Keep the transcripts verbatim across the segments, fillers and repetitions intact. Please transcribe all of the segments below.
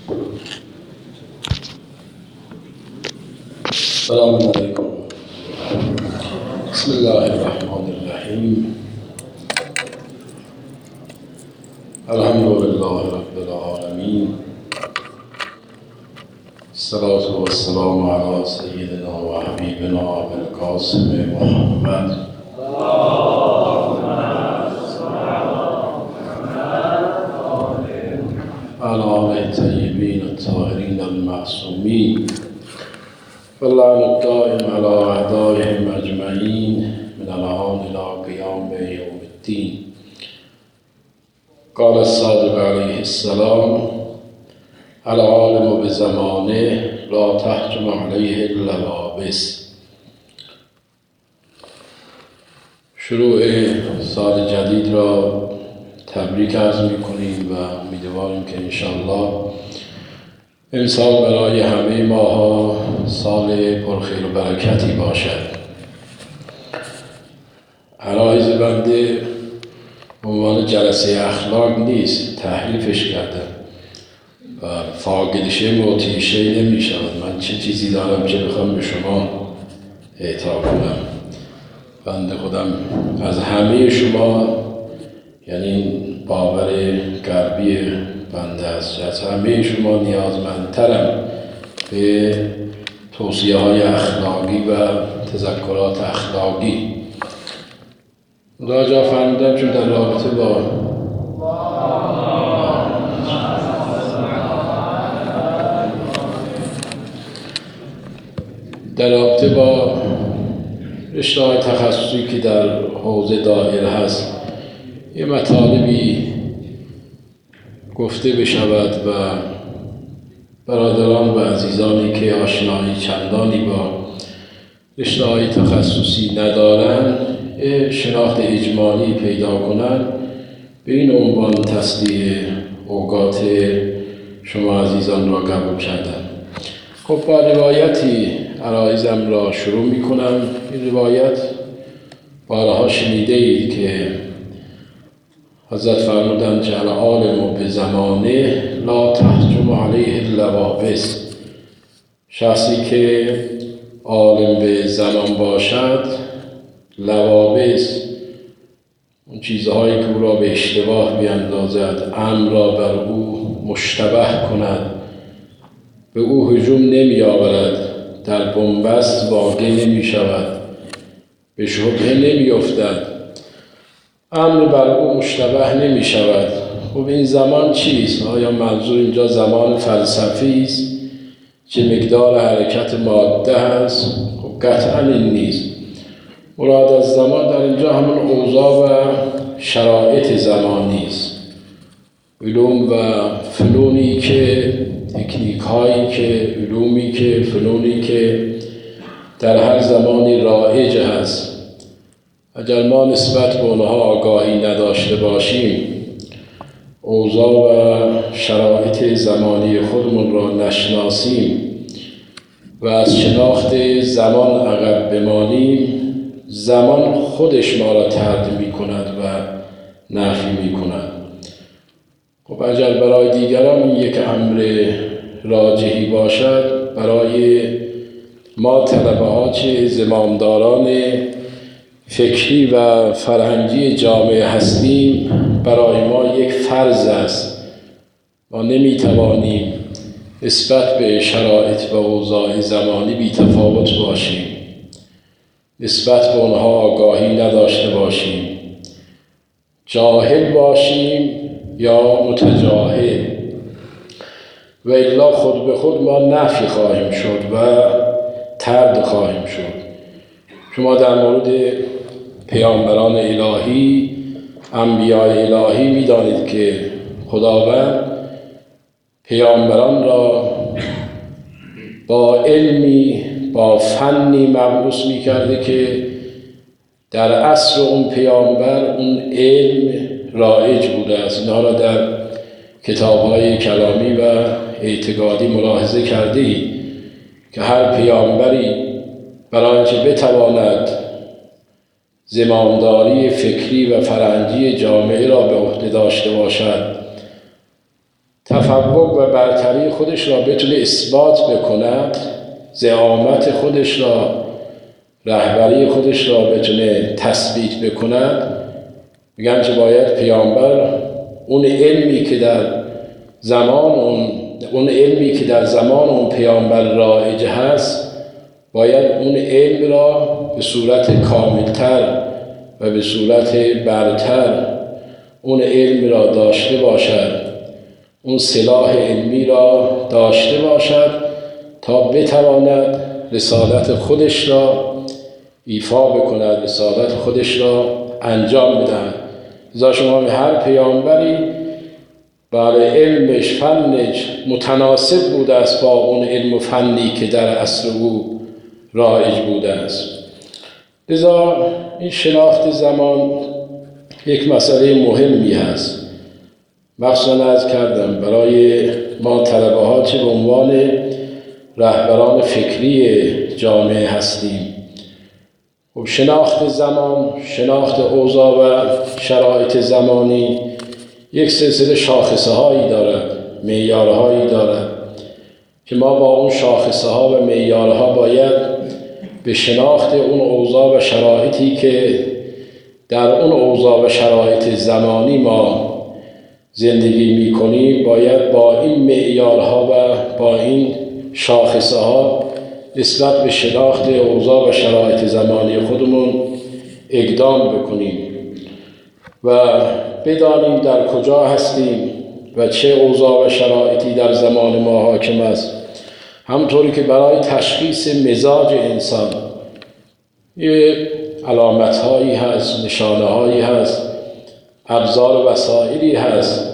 السلام علیکم. بسم الله الرحمن الرحیم. الحمد لله رب العالمین. الصلاة والسلام علی سیدنا و حبیبنا ابوالقاسم محمد علی آله الطیبین الطاهرین المعصومین واللعن الدائم على اعدائهم اجمعین من الآن الى قیام یوم الدین. قال الصادق علیه السلام: العالم بزمانه لا تحجم علیه اللوابس. شروع سال جدید را تبریک عرض می‌کنیم و امیدواریم که انشاءالله امسال برای همه ماها سال پرخیر و برکتی باشد. عرایض بنده به عنوان جلسه اخلاق نیست، تحریفش کردم و فاقدشه موتیشه نمی شود. من چه چیزی دارم که بخوام به شما اعطا کنم؟ بنده خودم از همه شما، یعنی باور غربی بنده است، از همه شما نیازمندترم به توصیه های اخلاقی و تذکرات اخلاقی. راجع فرمودم چون در رابطه با در رابطه با رشته‌های تخصصی که در حوزه دایر هست یه مطالبی گفته بشود و برادران و عزیزانی که آشنایی چندانی با رشته‌های تخصصی ندارند شناخت اجمالی پیدا کنند، به این عنوان تصدیح اوقات شما عزیزان را قبول کردم. خب با روایتی عرایزم را شروع می کنم. این روایت بارها شنیده اید که حضرت فرمودند که العالم به زمانه لا تحجم علیه اللوابس. شخصی که عالم به زمان باشد، لوابس، اون چیزهایی که او را به اشتباه بیندازد، امر را بر او مشتبه کند، به او هجوم نمی آورد، در بنبست واقع نمی شود، به شبهه نمی افتد، امر بر او مشتبه نمی شود. خب این زمان چیست؟ آیا منظور اینجا زمان فلسفی است که مقدار حرکت ماده هست؟ خب قطعا این نیست. مراد از زمان در اینجا همون اوضاع و شرایط زمانی است. علوم و فنونی که تکنیک هایی که علومی که فنونی که در هر زمانی رایج هست، اگر ما نسبت به اونها آگاهی نداشته باشیم، اوضاع و شرایط زمانی خودمون را نشناسیم و از شناخت زمان عقب بمانیم، زمان خودش ما را طرد می کند و نفی می کند. خب اگر برای دیگران این یک امر راجحی باشد، برای ما طلبه ها چه زمامداران فکری و فرهنگی جامعه هستیم، برای ما یک فرض است. ما نمی توانیم نسبت به شرایط و اوضاع زمانی بی تفاوت باشیم، نسبت به اونها آگاهی نداشته باشیم، جاهل باشیم یا متجاهل، و الا خود به خود ما نفی خواهیم شد و طرد خواهیم شد. شما در مورد پیامبران الهی، انبیاء الهی می‌دانید که خداوند پیامبران را با علمی، با فنی مبعوث می‌کرده که در عصر اون پیامبر اون علم رایج بوده است. اینها را در کتاب‌های کلامی و اعتقادی ملاحظه کردید که هر پیامبری برای آنکه بتواند زمامداری فکری و فرهنگی جامعه را به عهده داشته باشد تفوق و برتری خودش را بتونه اثبات بکند، زعامت خودش را، رهبری خودش را بتونه تثبیت بکند، میگن که باید پیامبر اون علمی که در زمان اون اون علمی که در زمان اون پیامبر رایج هست، باید اون علم را به صورت کاملتر و به صورت برتر اون علم را داشته باشد، اون سلاح علمی را داشته باشد تا بتواند رسالت خودش را ایفا بکند، رسالت خودش را انجام بدهد. لذا شما هر پیامبری برای علمش، فنش متناسب بوده است با اون علم و فنی که در عصر او رایج بوده است. لذا این شناخت زمان یک مسئله مهمی هست. مخصوصا عرض کردم برای ما طلبه ها چه به عنوان رهبران فکری جامعه هستیم. خب شناخت زمان، شناخت اوضاع و شرایط زمانی یک سلسله شاخصه هایی دارد، معیارهایی دارد که ما با اون شاخصه ها و معیارها باید به شناخت اون اوضاع و شرایطی که در اون اوضاع و شرایط زمانی ما زندگی می کنیم، باید با این معیارها و با این شاخصه ها نسبت به شناخت اوضاع و شرایط زمانی خودمون اقدام بکنیم و بدانیم در کجا هستیم و چه اوضاع و شرایطی در زمان ما حاکم است. همطوری که برای تشخیص مزاج انسان یه علامت هایی هست، نشانه هایی هست، ابزار و وسایلی هست.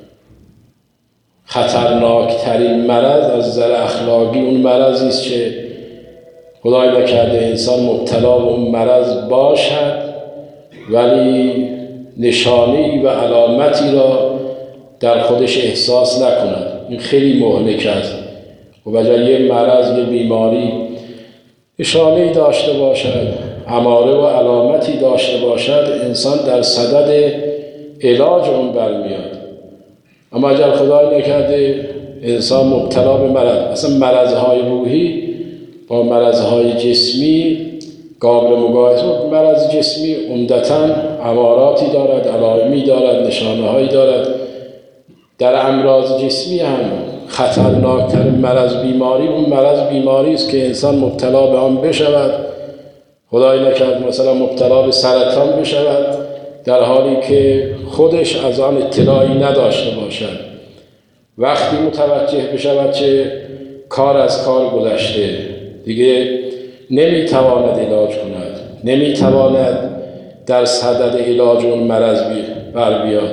خطرناکترین مرض از نظر اخلاقی اون مرضی است که خدای نکرده انسان مبتلا به اون مرض باشد ولی نشانه‌ای و علامتی را در خودش احساس نکند. این خیلی مهلک است. و بجای یه مرض، یه بیماری نشانه‌ای داشته باشد، اماره و علامتی داشته باشد، انسان در صدد علاج اون برمیاد. اما اگر خدای نکرده انسان مبتلا به مرض، اصلا مرضهای روحی با مرضهای جسمی قابل مقایسه، مرض جسمی عمدتاً اماراتی دارد، علائمی دارد، نشانه‌هایی دارد. در امراض جسمی هم خطرناکتر مرض بیماری اون مرض بیماری است که انسان مبتلا به آن بشود، خدای نکرد مثلا مبتلا به سرطان بشود در حالی که خودش از آن اطلاعی نداشته باشد. وقتی متوجه بشود که کار از کار گذشته، دیگه نمیتواند علاج کند، نمیتواند در صدد علاج اون مرض بر بیاد.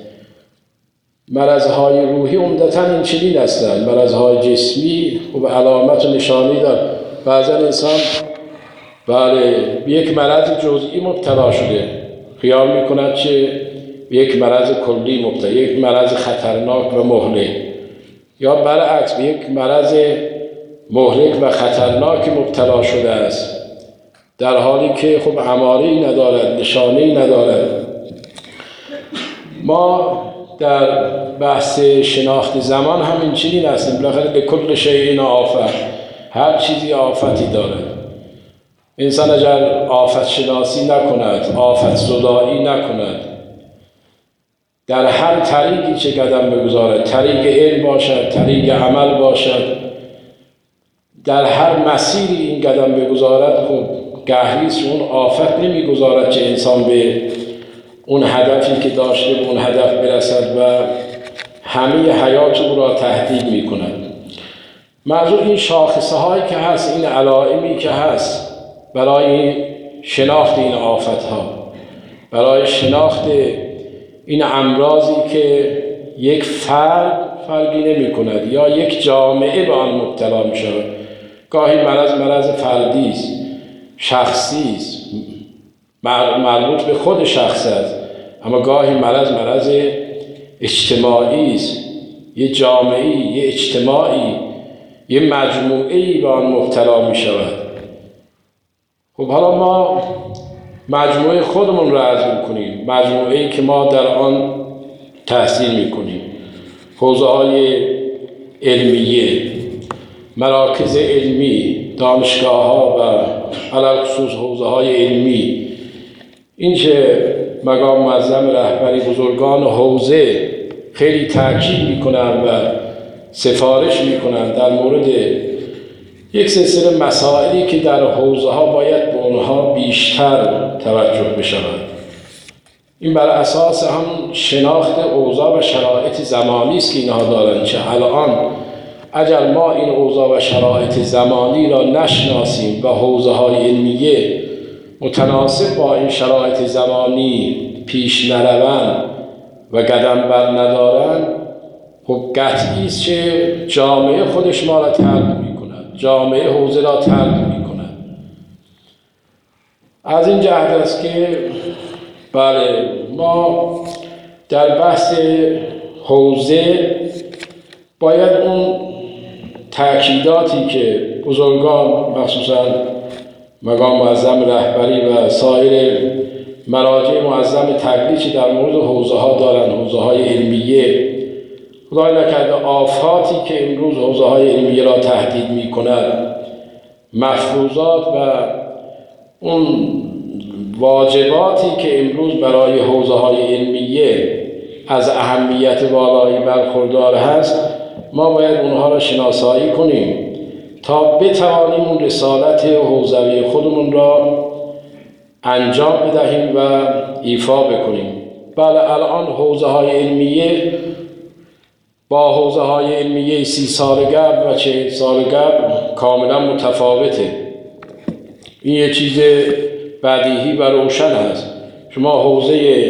مرضهای روحی عمدتاً این چنین هستند. مرضهای جسمی و علامت و نشانی دارد. بعضا انسان بله یک مرض جزئی مبتلا شده، خیال میکند که یک مرض کلی مبتلا، یک مرض خطرناک و مهلک، یا برعکس به یک مرض مهلک و خطرناک مبتلا شده است در حالی که خب اماره‌ای ندارد، نشانه‌ای ندارد. ما در بحث شناخت زمان هم این چنین هستیم. بالاخره به کل شیء آفت، هر چیزی آفتی دارد. انسان اگر آفت شناسی نکند، آفت زدایی نکند، در هر طریقی چه قدم بگذارد، طریق علم باشد، طریق عمل باشد، در هر مسیری این قدم بگذارد، خب گهریز اون آفت نمیگذارد که انسان به اون هدفی که داشته به اون هدف برسد و همه حیات او را تهدید میکند. منظور این شاخصه هایی که هست، این علائمی که هست برای شناخت این آفت ها، برای شناخت این امراضی که یک فرد فرقی نمی کند یا یک جامعه به آن مبتلا می شود. گاهی مرض مرض فردی است، شخصی است، مربوط به خود شخص است، اما گاهی مرض مرض اجتماعی است، یه جامعه، یه اجتماعی، یه مجموعه‌ای به آن مبتلا می شود. خب حالا ما مجموعه خودمون رو عرض می‌کنیم، مجموعه‌ای که ما در آن تحصیل می‌کنیم. حوزه‌های علمیه، مراکز علمی، دانشگاه‌ها و علی خصوص حوزه‌های علمی، این که مقام معظم رهبری بزرگان حوزه خیلی تاکید میکنن و سفارش میکنن در مورد یک سلسله مسائلی که در حوزه ها باید به اونها بیشتر توجه بشود. این بر اساس هم شناخت اوضاع و شرایط زمانی است که اینها دارند که الان اگر ما این اوضاع و شرایط زمانی را نشناسیم و حوزه های علمیه متناسب با این شرایط زمانی پیش نروند و قدم بر ندارند، خب قطعی است که جامعه خودش ما را ترک می‌کند، جامعه حوزه را ترک می‌کند. از این جهت است که بله ما در بحث حوزه باید اون تأکیداتی که بزرگان مخصوصاً مقام معظم رهبری و سایر مراجع معظم تقلیدی در مورد حوزه ها دارند، حوزه های علمیه، خدای نکرده آفاتی که امروز حوزه های علمیه را تهدید می کند، مفروضات و اون واجباتی که امروز برای حوزه های علمیه از اهمیت والایی برخوردار هست، ما باید اونها را شناسایی کنیم تا بتوانیم اون رسالت حوزوی خودمون را انجام بدهیم و ایفا بکنیم. بله الان حوزه های علمیه با حوزه های علمیه سی سال قبل و چهل سال قبل کاملا متفاوته. این یه چیز بدیهی و روشن است. شما حوزه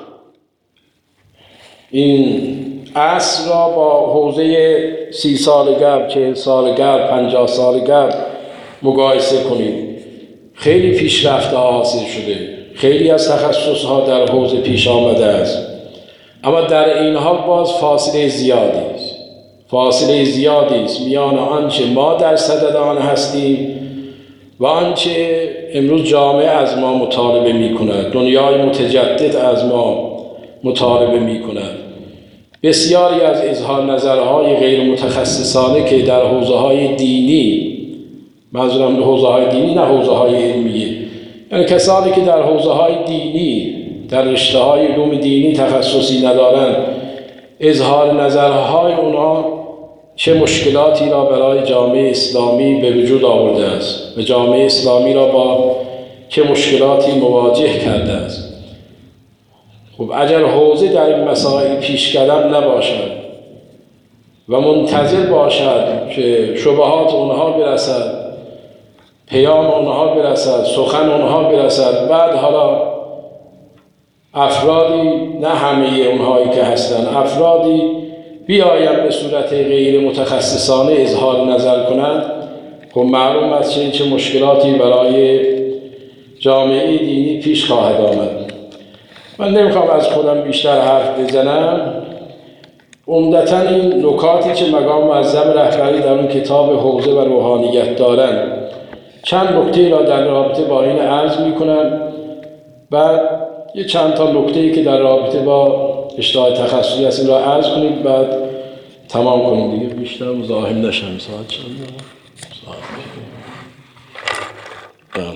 این عصر را با حوزه سی سال قبل، چهل سال قبل، پنجاه سال قبل مقایسه کنید. خیلی پیشرفت حاصل شده، خیلی از تخصصها در حوزه پیش آمده است، اما در این حال باز فاصله زیادی است. فاصله زیادی است میان آنچه ما در صدد آن هستیم و آنچه امروز جامعه از ما مطالبه می کند، دنیای متجدد از ما مطالبه می کند. بسیاری از اظهار نظرهای غیر متخصصانه که در حوزه‌های دینی، منظورم حوزه‌های دینی نه حوزه‌های علمیه، یعنی کسانی که در حوزه‌های دینی، در رشته‌های علوم دینی تخصصی ندارند، اظهار نظرهای اونها چه مشکلاتی را برای جامعه اسلامی به وجود آورده است و جامعه اسلامی را با چه مشکلاتی مواجه کرده است. خب اگر حوزه در این مسائل پیش قدم نباشد و منتظر باشد که شبهات اونها برسد، پیام اونها برسد، سخن اونها برسد، بعد حالا افرادی، نه همه اونهایی که هستن، افرادی بیایم به صورت غیر متخصصانه اظهار نظر کنند، خب معلوم است چه چه مشکلاتی برای جامعه دینی پیش خواهد آمد. من نمیخوام از خودم بیشتر حرف بزنم. عمدتاً این نکاتی که مقام معظم رهبری در اون کتاب حوزه و روحانیت دارن، چند نکته را در رابطه با این عرض میکنم، بعد یه چند تا نکته‌ای که در رابطه با اشتهای تخصصی هست این را عرض کنید، بعد تمام کنید دیگه، بیشتر مزاحم نشم. ساعت چند؟ ساعت.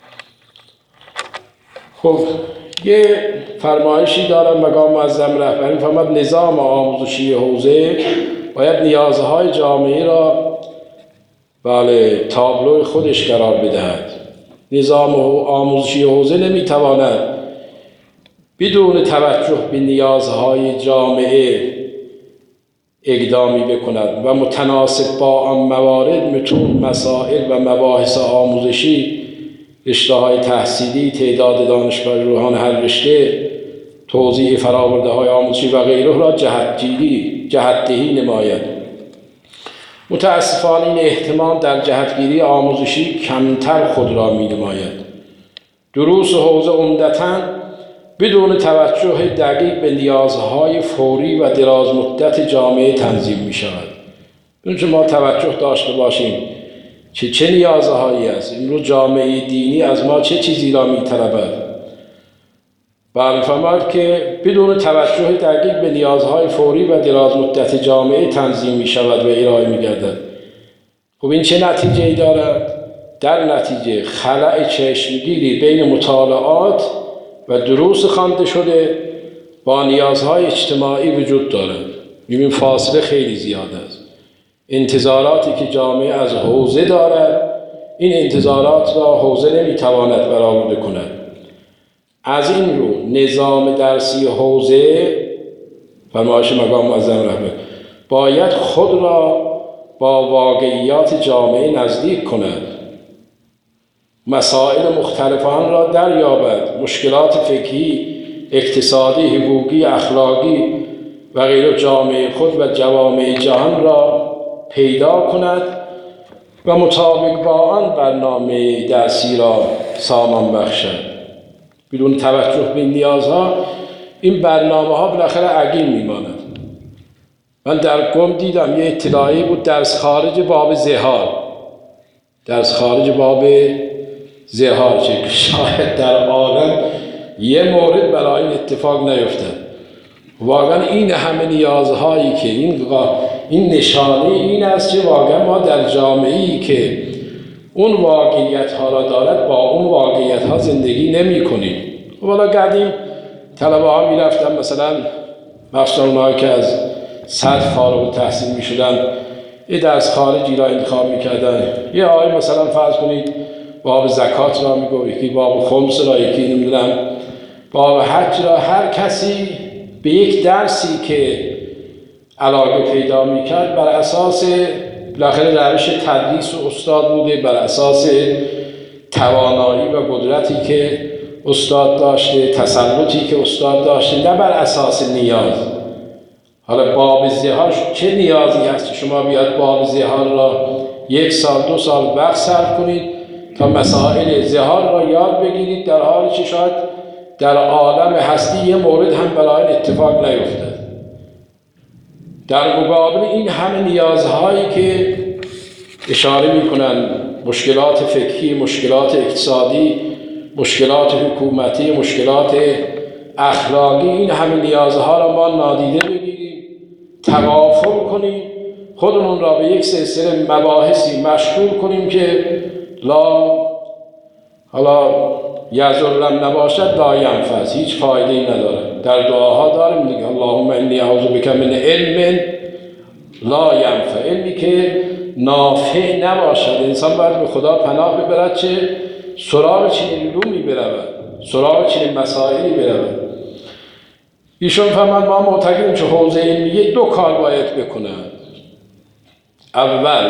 خب یه فرمایشی دارم مقام معظم رهبری، فرمود نظام آموزشی حوزه باید نیازهای جامعه را بله تابلو خودش قرار بدهد. نظام آموزشی حوزه نمیتواند بدون توجه به نیازهای جامعه اقدامی بکند و متناسب با آن موارد، متون، مسائل و مباحث آموزشی، رشته‌های تحصیلی، تعداد دانشگاه روحان هر رشته، توزیع فرآورده‌های آموزشی و غیره را جهتگیری جهتدهی نماید. متاسفانه این اهتمام در جهتگیری آموزشی کمتر خود را می‌نماید. دروس حوزه عمدتاً بدون توجه دقیق به نیازهای فوری و دراز مدت جامعه تنظیم می‌شود. چون ما توجه داشته باشیم چه چه نیازهایی است. امروز جامعه دینی از ما چه چیزی را می‌طلبد. بله فرمود که بدون توجه دقیق به نیازهای فوری و دراز مدت جامعه تنظیم می شود و ارائه می گردد. خب این چه نتیجه ای دارد؟ در نتیجه خلأ چشمگیری بین مطالعات و دروس خوانده شده با نیازهای اجتماعی وجود دارد. این فاصله خیلی زیاد است. انتظاراتی که جامعه از حوزه دارد، این انتظارات را حوزه نمیتواند برآورده کند. از این رو نظام درسی حوزه، فرمایش مقام معظم رهبر، باید خود را با واقعیات جامعه نزدیک کند، مسائل مختلف آن را دریابد، مشکلات فکری، اقتصادی، حقوقی، اخلاقی و غیره جامعه خود و جوامع جهان را پیدا کند و مطابق با آن برنامه درسی را سامان بخشد. بدون توجه به نیازها این برنامه ها بالاخره عقیم میماند. من در گم دیدم یه اطلاعی بود درس خارج باب زهار، درس خارج باب زهار، چه شاید در عالم یه مورد برای این اتفاق نیفتد. واقعا این همه نیازهایی که این این نشانه این است که واقعا ما در جامعه‌ای که اون واقعیت ها را دارد با اون واقعیت ها زندگی نمی کنیم. والا قدیم طلبه ها می رفتن مثلا مخصوصا اونهایی که از صد فارغ التحصیل می شدن یه درس خارجی را انتخاب می کردن. یه آقای مثلا فرض کنید باب زکات را می گفت، یکی باب خمس را، یکی نمیدونم باب حج را. هر کسی به یک درسی که علاقه پیدا می کرد بر اساس بالاخره روش تدریس و استاد بوده، بر اساس توانایی و قدرتی که استاد داشته، تسلطی که استاد داشته، نه بر اساس نیاز. حالا باب زهار چه نیازی هست شما بیاد باب زهار را یک سال دو سال وقت صرف کنید تا مسائل زهار را یاد بگیرید، در حالی که شاید در عالم هستی یه مورد هم برای اتفاق نیفتد. در مقابل این همه نیازهایی که اشاره می‌کنند، مشکلات فکری، مشکلات اقتصادی، مشکلات حکومتی، مشکلات اخلاقی، این همه نیازها را ما نادیده بگیریم، تغافل کنیم، خودمون را به یک سلسله مباحثی مشغول کنیم که لا حالا یعذرلم نباشد لا ینفذ، هیچ فایده‌ای نداره. در دعاها داریم دیگه اللهم انی اعوذ بک من علم لا ینفع، علمی که نافع نباشد. انسان باید به خدا پناه ببرد چه سراغ چنین علومی برود، سراغ چنین مسائلی برود. ایشون فرمان ما معتقدیم که حوزه علمیه دو کار باید بکنند. اول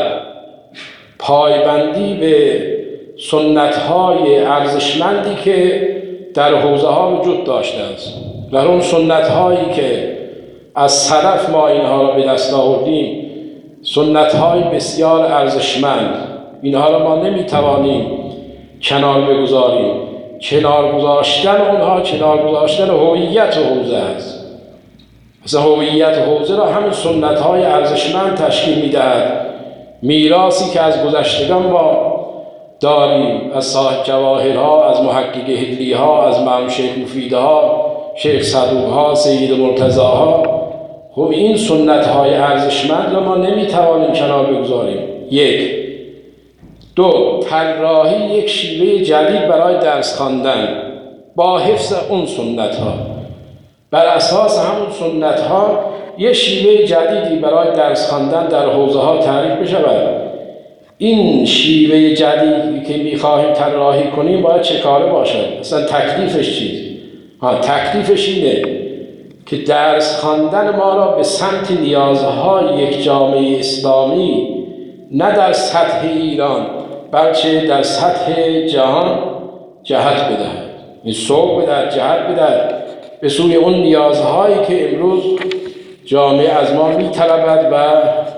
پایبندی به سنت‌های ارزشمندی که در حوزه ها وجود داشته است. در اون سنت‌هایی که از سلف ما اینها را به دست آوردیم، سنت‌های بسیار ارزشمند، اینها را ما نمی‌توانیم کنار بگذاریم. کنار گذاشتن اونها کنار گذاشتن هویت حوزه است. مثلا هویت حوزه را همین سنت‌های ارزشمند تشکیل می‌دهد. میراثی که از گذشتگان ما داریم، از صاحب جواهرها، از محقق هدلیها، از مرحوم شیخ مفیدها، شیخ صدوقها، سید مرتضاها. خب این سنت‌های ارزشمند را ما نمی‌توانیم کنار بگذاریم. یک. دو، طراحی یک شیوه جدید برای درس خواندن با حفظ اون سنت‌ها. بر اساس همون سنت‌ها یک شیوه جدیدی برای درس خواندن در حوزه‌ها تعریف بشود. این شیوه جدیدی که می‌خواهیم طراحی کنیم باید چه کاره باشد؟ اصلا تکلیفش چیست؟ ها تکلیفش اینه که درس خواندن ما را به سمت نیازهای یک جامعه اسلامی نه در سطح ایران بلکه در سطح جهان جهت بدهد، این سوق بدهد، جهت بدهد به سوی اون نیازهایی که امروز جامعه از ما می‌طلبد و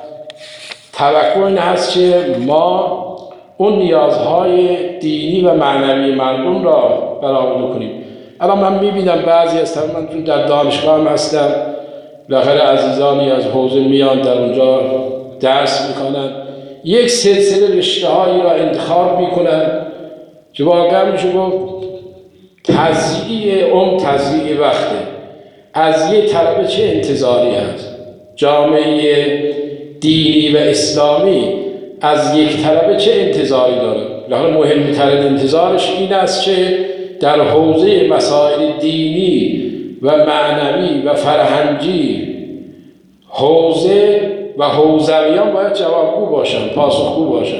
توقع این هست که ما اون نیازهای دینی و معنوی مردم را برآورده کنیم. الان من می‌بینم بعضی از من چون در دانشگاه هم هستم، بالاخره عزیزانی از حوزه میان در اونجا درس می‌خوانند، یک سلسله رشته‌هایی را انتخاب می‌کنند که واقعا میشه گفت تضییع عمر، تضییع وقته. از یه طلبه چه انتظاری هست؟ جامعه دینی و اسلامی از یک طلبه چه انتظاری داره؟ لحاظ مهمترین انتظارش این است که در حوزه مسائل دینی و معنوی و فرهنگی حوزه و حوزویان باید جوابگو باشن، پاسخگو باشن.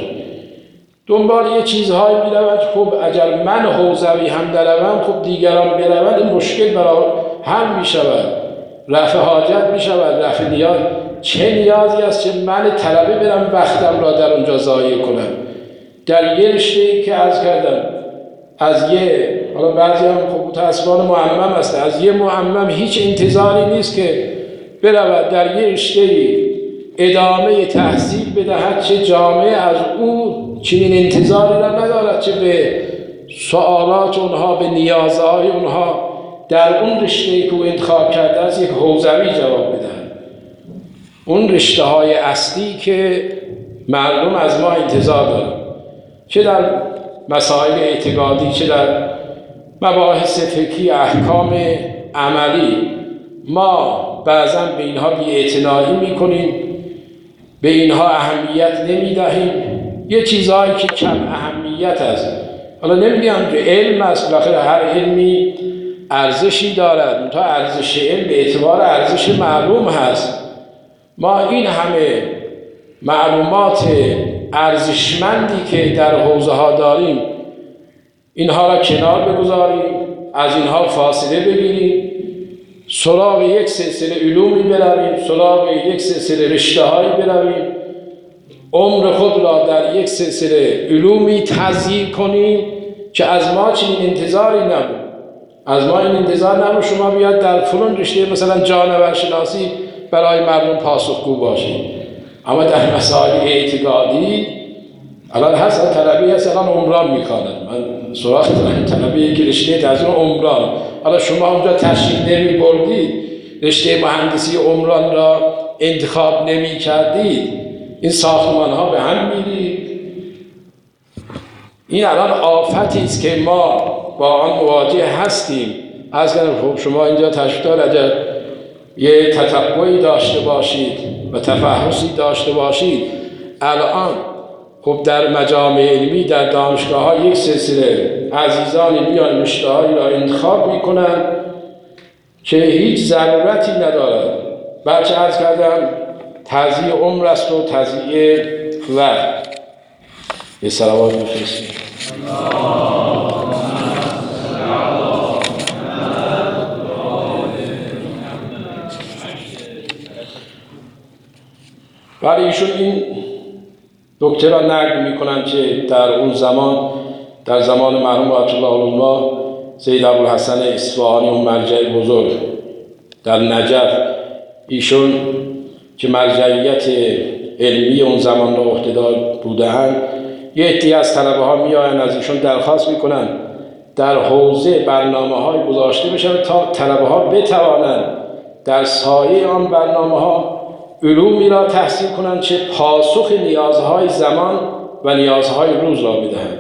دنبال یه چیزهایی میروند، خب اگر من حوزوی هم دروم، خب دیگران بروند، این مشکل برای حل میشود، رفع حاجت میشود، رفع نیاز. چه نیازی است که من طلبه برم وقتم را در اونجا ضایع کنم؟ در یه رشته‌ای که عرض کردم از یه، حالا بعضی هم خب متأسفانه معمم هست، از یه معمم هیچ انتظاری نیست که برود در یه رشته‌ای ادامه تحصیل بدهد، چه جامعه از او چنین انتظاری را ندارد چه به سوالات اونها، به نیازهای اونها در اون رشته‌ای که او انتخاب کرده از یک حوزوی جواب بدهد. اون رشته های اصلی که مردم از ما انتظار دارن، چه در مسائل اعتقادی، چه در مباحث فقهی، احکام عملی، ما بعضا به اینها بی‌اعتنایی میکنیم، به اینها اهمیت نمیدهیم. یه چیزهایی که کم اهمیت است، حالا نمیگم که علم است، بالاخره هر علمی ارزشی دارد، تا ارزش علم به اعتبار ارزش معلوم هست. ما این همه معلومات ارزشمندی که در حوزه ها داریم، اینها را کنار بگذاریم، از اینها فاصله بگیریم، سراغ یک سلسله علومی برویم، سراغ یک سلسله رشته‌هایی برویم، عمر خود را در یک سلسله علومی تضییع کنیم که از ما چنین انتظاری نبود. از ما این انتظار نبود شما بیاد در فلان رشته مثلا جانورشناسی برای مردم پاسخگو باشید، اما در مسائل اعتقادی الان هست طلبی هست الان عمران میخواند، من سراغ دارم طلبی که رشته از اون عمران، حالا شما اونجا تشریف نمی بردید، رشته مهندسی عمران را انتخاب نمی کردید، این ساختمان ها به هم میرید. این الان آفتی است که ما با آن مواجه هستیم. از خب شما اینجا تشریف دارید، اگر یه تتبعی داشته باشید و تفحصی داشته باشید، الان خب در مجامع علمی، در دانشگاه ها یک سلسله عزیزانی میان رشته‌هایی را انتخاب میکنن که هیچ ضرورتی ندارد، بلکه عرض کردم تضییع عمر است و تضییع وقت. یه صلوات بفرستید. ولی ایشون این دکتر را نقل میکنن که در اون زمان، در زمان مرحوم آیت الله علوالله سید ابوالحسن اصفهانی، اون مرجع بزرگ در نجف، ایشون که مرجعیت علمی اون زمان را عهده‌دار بودند، یه عده‌ای از طلبه ها میآیند از ایشون درخواست میکنن در حوزه برنامه های گذاشته بشه تا طلبه ها بتوانند در سایه آن برنامه ها علومی را تحصیل کنند که پاسخ نیازهای زمان و نیازهای روز را بدهند.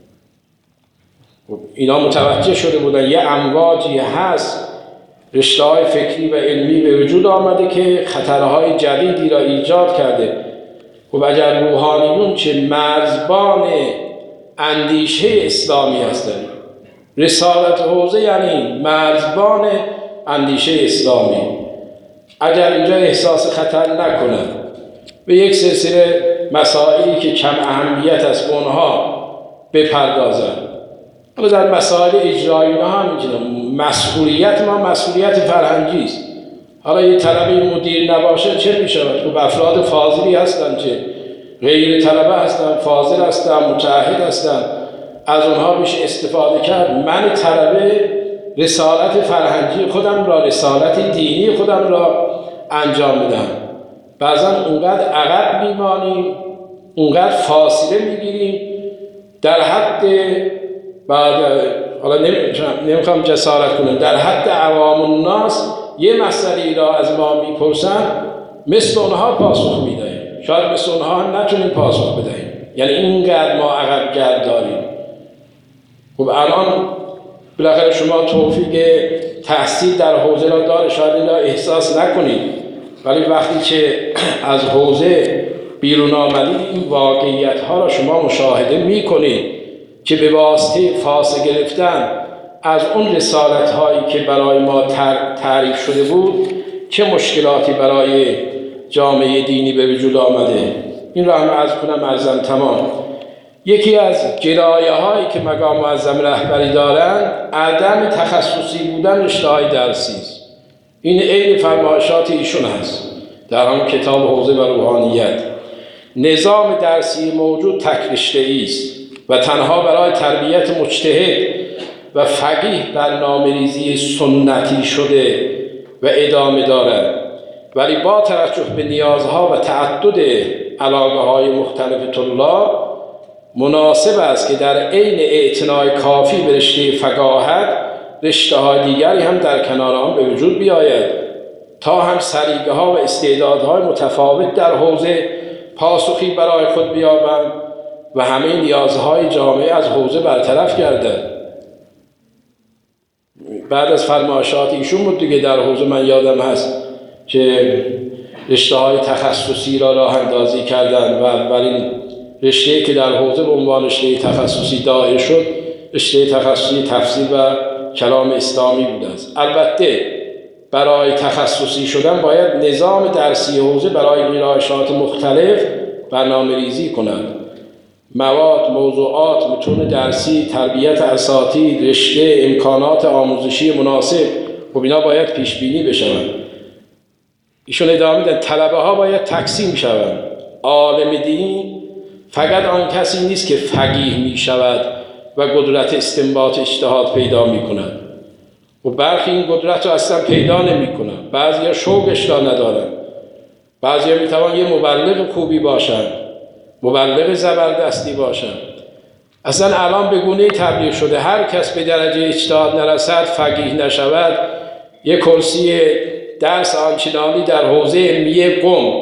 اینا متوجه شده بودن یه امواجی هست، رشته‌های فکری و علمی به وجود آمده که خطرهای جدیدی را ایجاد کرده. خب اگر روحانیون که مرزبان اندیشه اسلامی هستند، رسالت حوزه یعنی مرزبان اندیشه اسلامی، اگر اینجا احساس خطر نکنند به یک سلسله مسائلی که کم اهمیت است به اونها بپردازند. حالا در مسائل اجرایی هم میگیم مسئولیت ما مسئولیت فرهنگی است. حالا یه طلبه مدیر نباشه چه میشود؟ خب افراد فاضلی هستند که غیر طلبه هستند، فاضل هستند، متعهد هستند، از اونها میشه استفاده کرد. من طلبه رسالت فرهنگی خودم را، رسالت دینی خودم را انجام بدم. بعضا اونقدر عقب میمانیم، اونقدر فاصله میگیریم در حد، بعد حالا نمیخوام جسارت کنم، در حد عوام الناس یه مسئله را از ما میپرسن مثل اونها پاسخ میدهیم، شاید مثل اونها هم نتونیم پاسخ بدهیم. یعنی اینقدر ما عقب گرد داریم. خب الان بالاخره شما توفیق تحصیل در حوزه را داره، شاید این را احساس نکنید، ولی وقتی که از حوزه بیرون آمدید این واقعیت ها را شما مشاهده می کنید که به واسطه فاصله گرفتن از اون رسالت هایی که برای ما تعریف شده بود چه مشکلاتی برای جامعه دینی به وجود آمده. این را هم عرض کنم ارزم تمام. یکی از جلایه هایی که مقام معظم رهبری دارند عدم تخصصی بودن رشته‌های درسی است. این عین فرمایشات ایشون هست در همون کتاب حوزه و روحانیت. نظام درسی موجود تک رشته‌ای است و تنها برای تربیت مجتهد و فقیه برنامه‌ریزی سنتی شده و ادامه دارد، ولی با توجه به نیازها و تعدد علاقه‌های مختلف طلاب مناسب است که در عین اعتنای کافی به رشته فقاهت رشته‌های دیگری هم در کنار آن به وجود بیاید تا هم سلیقه‌ها و استعدادهای متفاوت در حوزه پاسخی برای خود بیابند و همه نیازهای جامعه از حوزه برطرف گردد. بعد از فرمایشات ایشون بود دیگه در حوزه من یادم هست که رشته‌های تخصصی را راه اندازی کردند و اولین رشته‌ای که در حوزه به عنوان رشته تخصصی دایر شد رشته تخصصی تفسیر و کلام اسلامی بوده است. البته برای تخصصی شدن باید نظام درسی حوزه برای ویرایشات مختلف برنامه ریزی کنند. مواد، موضوعات، متون درسی، تربیت اساتید، رشته، امکانات آموزشی مناسب و اینا باید پیش بینی بشوند. ایشون ادامه میدن طلبه ها باید تقسیم شوند. عالم دین فقط آن کسی نیست که فقیه می شود و قدرت استنباط اجتهاد پیدا می کند و برخی این قدرت رو اصلا پیدا نمی کنند. بعضی ها شوقش را ندارند. بعضی ها می توان یه مبلغ خوبی باشند، مبلغ زبردستی باشند. اصلا الان به گونه تبلیغ شده هر کس به درجه اجتهاد نرسد، فقیه نشود، یک کرسی درس آنچنانی در حوزه علمیه قم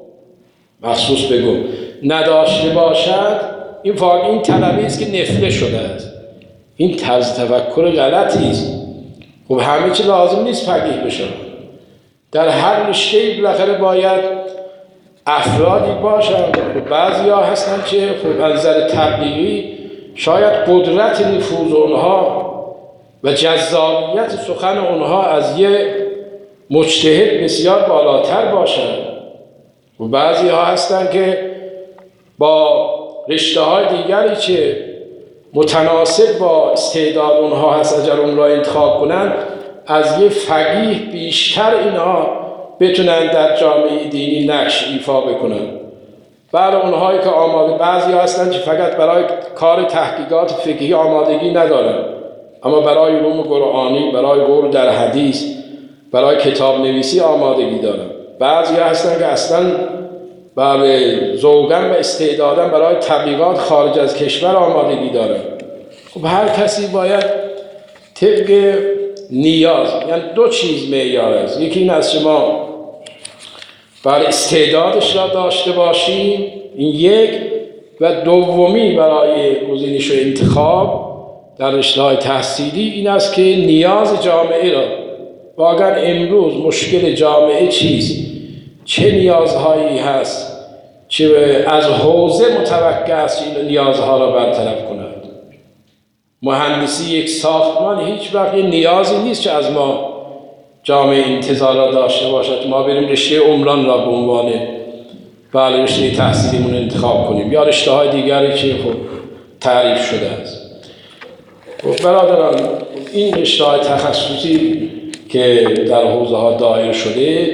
مخصوص به قم نداشته باشد، این واقعا این طلبی است که نفله شده است. این طرز تفکر غلطی است. خب همه چی لازم نیست فقیه بشن. در هر رشته‌ای بالاخره باید افرادی باشند. خب بعضی‌ها هستن که خب از نظر تبلیغی شاید قدرت نفوذ اونها و جذابیت سخن اونها از یه مجتهد بسیار بالاتر باشند و بعضی‌ها هستن که با رشته‌های دیگری که متناسب با استعداد اونها هست اگر اون را انتخاب کنند از یه فقیه بیشتر اینها بتونن در جامعه دینی نقش ایفا بکنن. بعد اونهایی که آماده، بعضی هستن که فقط برای کار تحقیقات فقهی آمادگی ندارن اما برای علوم قرآنی، برای قول در حدیث، برای کتاب نویسی آمادگی دارن. بعضی هستن که اصلا برای ذوقاً و استعداداً برای تبلیغات خارج از کشور آمادگی دارن. خب هر کسی باید طبق نیاز، یعنی دو چیز معیار است. یکی این است شما برای استعدادش را داشته باشیم، این یک، و دومی برای گزینش و انتخاب در رشته‌های تحصیلی این است که نیاز جامعه را واقعا امروز مشکل جامعه چیست، چه نیازهایی هست چه از حوزه متوقع است این نیازها را برطرف کند. مهندسی یک ساختمان هیچ وقت یه نیازی نیست که از ما جامعه انتظار را داشته باشد ما بریم رشته عمران را به عنوان بله رشته تحصیلیمون انتخاب کنیم یا رشته های دیگری که خب تعریف شده است. خب برادران این رشته های تخصصی که در حوزه ها دایر شده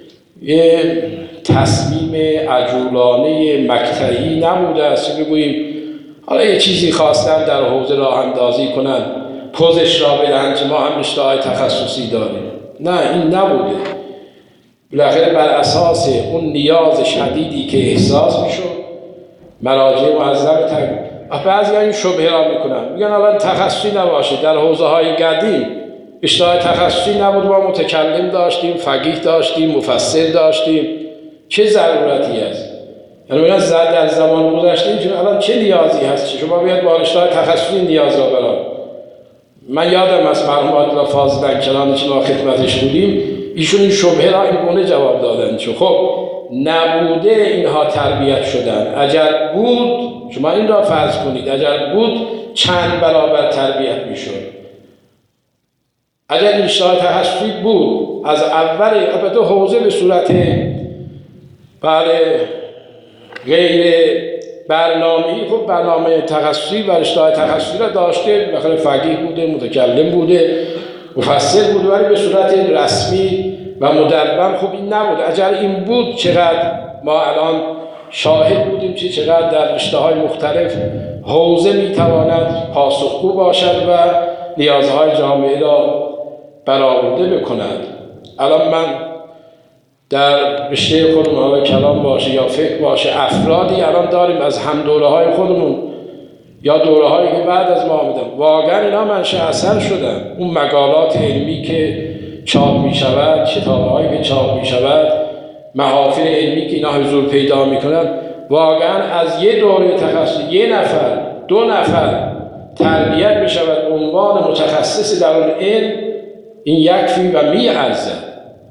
یه تصمیم عجولانه مقطعی نبوده است بگوییم حالا یه چیزی خواستن در حوزه راه اندازی کنن پوزش را بدن که ما هم رشته‌های تخصصی داریم. نه این نبوده. بالاخره بر اساس اون نیاز شدیدی که احساس میشد مراجع معظم تق... بعضی ها این شبهه را میکنن میگن الان تخصصی نباشه. در حوزه های قدیم رشته‌های تخصصی نبود، ما متکلم داشتیم، فقیه داشتیم، مفسر داشتیم، چه ضرورتی است؟ یعنی من از در زمان گذشته اینجور الان چه نیازی هست شما بیاد با رشته‌های تخصصی نیاز را برای من یادم از مرحوم آقای فاضل بنکلانی که ما خدمتش بودیم، ایشون این شبهه را این گونه جواب دادن چون خب نبوده اینها تربیت شدن، اگر بود شما این را فرض کنید اگر بود چند برابر تربیت میشد. اگر این اشتهای تخصصی بود از اول البته حوزه به صورت بله غیر برنامه‌ای، خب برنامه تخصصی و اشتهای تخصصی را داشته، بخاطر فقیه بوده، متکلم بوده، مفسر بوده، ولی به صورت رسمی و مدون خب این نبود. اگر این بود چقدر ما الان شاهد بودیم چه چقدر در رشته‌های مختلف حوزه میتواند پاسخگو باشد و نیازهای جامعه را برآورده بکند. الان من در رشته خودمون حالا کلام باشه یا فقه باشه افرادی الان داریم از هم دوره های خودمون یا دوره هایی که بعد از ما آمدن واقعا اینا منشأ اثر شدن. اون مقالات علمی که چاپ می شود، کتاب هایی که چاپ می شود، محافل علمی که اینا حضور پیدا می کنند، واقعا از یه دوره تخصصی یه نفر دو نفر تربیت می شود عنوان متخصص در اون علم، این یکفی و می ارزد.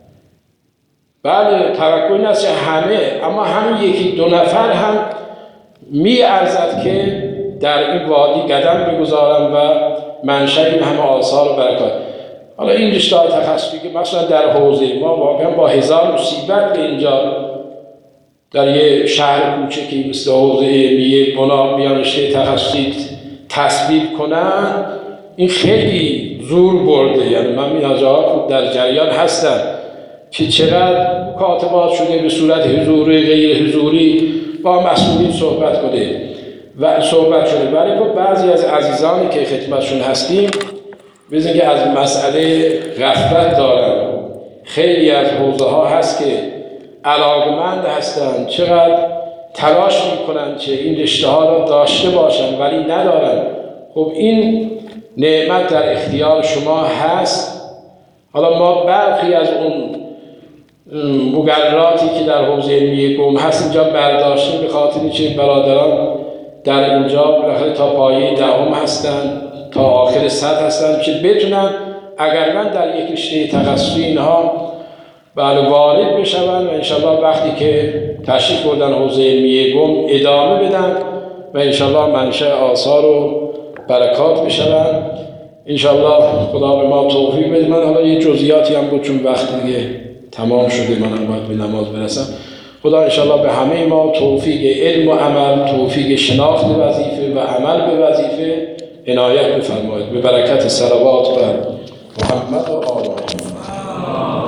بله توقع این است همه، اما همین یکی دو نفر هم می ارزد که در این وادی قدم بگذارم و منشأ این همه آثار و برکات. حالا این رشته‌های تخصصی که مثلا در حوزه ما واقعا با هزار مصیبت به اینجا در یه شهر کوچکی مثل حوزه علمیه بنا بیان رشته تخصصی تصویب کنن، این خیلی زور برده. یعنی من این از آقا در جریان هستم که چقدر مکاتبات شده به صورت حضوری غیر حضوری با مسئولین صحبت کنه و صحبت شده. ولی خب بعضی از عزیزانی که خدمتشون هستیم بزن که از مسئله غفلت دارن. خیلی از حوزه ها هست که علاقمند هستن، چقدر تلاش میکنن که این رشته ها را داشته باشن ولی ندارن. خب این نعمت در اختیار شما هست. حالا ما برخی از اون مقرراتی که در حوزه علمی قم هست اینجا برداشتیم به خاطر اینکه برادران در اینجا بالاخره تا پایه دهم هستن، تا آخر صد هستن که بتونن اگر من در یک رشته تخصصی اینها بله وارد بشون و انشالله وقتی که تشریف بردن حوزه علمی قم ادامه بدن و انشالله منشأ آثار و برکات بشون. انشالله خدا به ما توفیق بده. من حالا یه جزئیاتی هم بود چون وقت دیگه تمام شده منم باید به نماز برسم. خدا انشالله به همه ما توفیق علم و عمل، توفیق شناخت وظیفه و عمل به وظیفه عنایت بفرماید. به برکت صلوات بر